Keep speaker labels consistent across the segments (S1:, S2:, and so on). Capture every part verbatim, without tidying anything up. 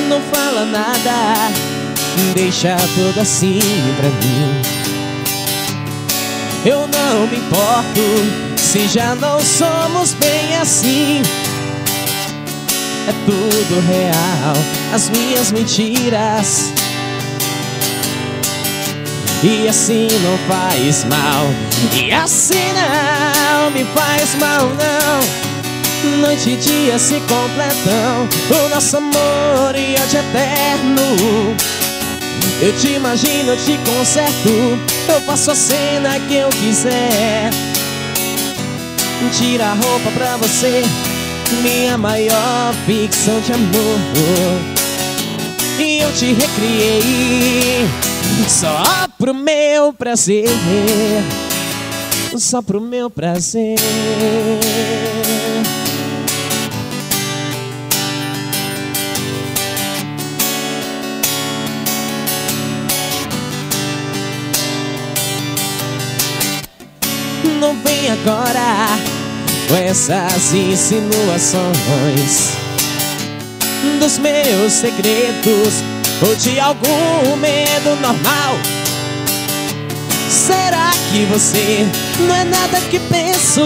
S1: não fala nada, deixa tudo assim pra mim. Eu não me importo se já não somos bem assim. É tudo real, as minhas mentiras. E assim não faz mal, e assim não me faz mal não. Noite e dia se completam, o nosso amor e ódio eterno. Eu te imagino, eu te conserto, eu faço a cena que eu quiser. Tira a roupa pra você, minha maior ficção de amor. E eu te recriei só pro meu prazer, só pro meu prazer. Não vem agora com essas insinuações dos meus segredos ou de algum medo normal. Será que você não é nada que penso?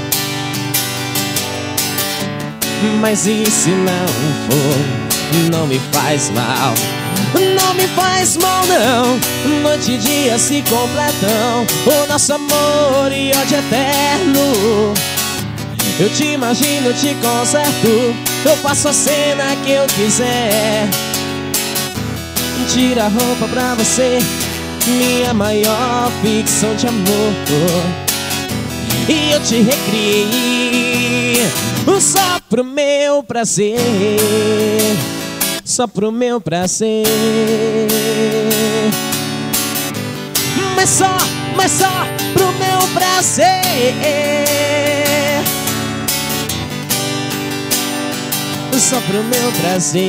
S1: Mas e se não for, não me faz mal. Não me faz mal não. Noite e dia se completam, o nosso amor e ódio eterno. Eu te imagino, te conserto, eu faço a cena que eu quiser. Tira a roupa pra você, minha maior ficção de amor. E eu te recriei só pro meu prazer, só pro meu prazer. Mas só, mas só pro meu prazer. Só pro meu prazer.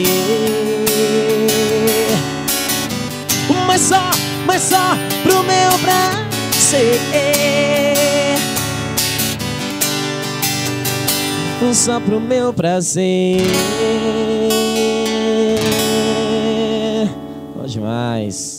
S1: Mas só, mas só pro meu prazer. Só pro meu prazer. Bom demais.